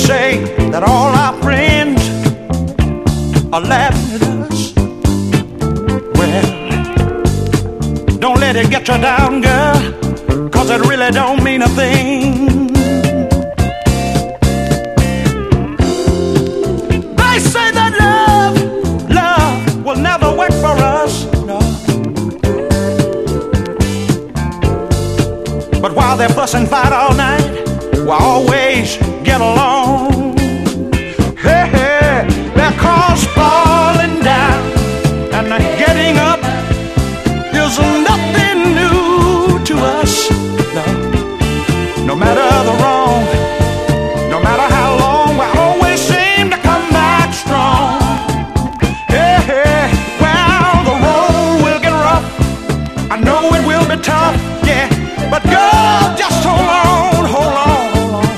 say that all our friends are laughing at us. Well, don't let it get you down,